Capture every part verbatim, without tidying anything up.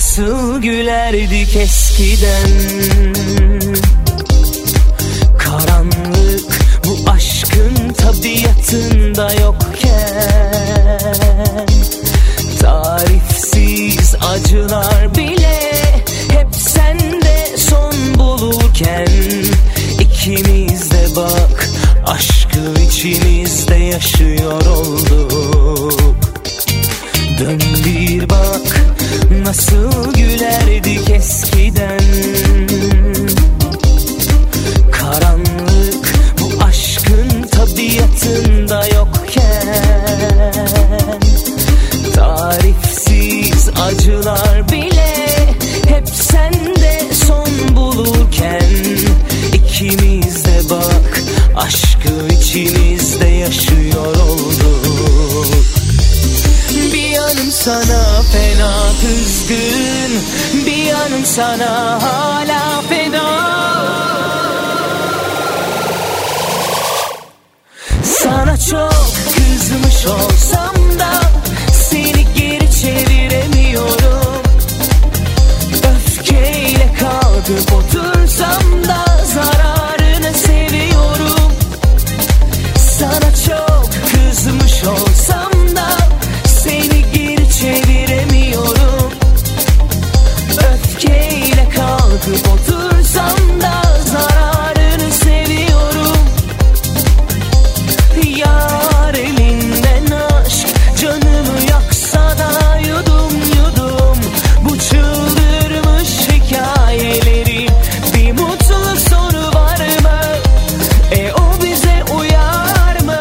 Nasıl gülerdik eskiden. Karanlık bu aşkın tabiatında yokken, tarifsiz acılar bile hep sende son bulurken, ikimiz de bak aşkı içimizde yaşıyor olduk. Dön bir bak nasıl gülerdik eskiden. Karanlık bu aşkın tabiatında yokken, tarifsiz acılar bile hep sende son bulurken, ikimiz de bak aşkı içimizde yaşıyor olduk. Bir yanım sana fena kızgın, bir yanım sana hala feda. Sana çok kızmış olsam da seni geri çeviremiyorum. Öfkeyle kalkıp otursam da zararını seviyorum. Sana çok kızmış olsam da seni geri çeviremiyorum. Öfkeyle kalkıp otursam da zararını seviyorum. Yar elinden aşk canımı yaksa da yudum yudum bu çıldırmış hikayelerin bir mutlu sonu var mı? E o bize uyar mı?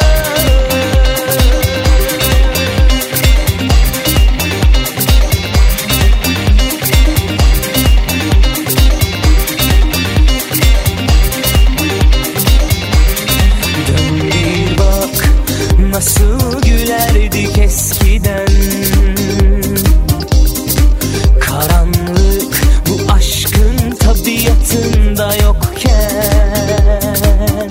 Dön bir bak nasıl gülerdik eskiden. Karanlık bu aşkın tabiatında yokken,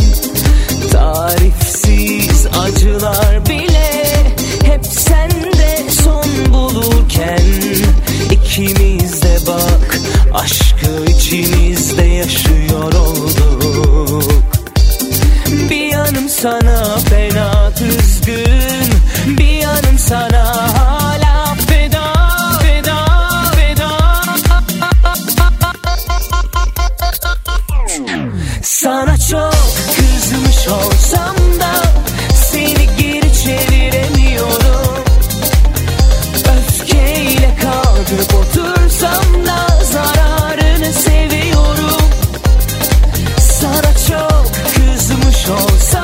tarifsiz acılar bile hep sende son bulurken, ikimiz de bak aşkı içimizde yaşıyor olduk. Bir yanım sana fena kızgın, bir yanım sana hala feda, feda, feda. Sana çok kızmış olsam da seni geri çeviremiyorum. Öfkeyle kalkıp otursam da zararını seviyorum. Sana çok kızmış olsam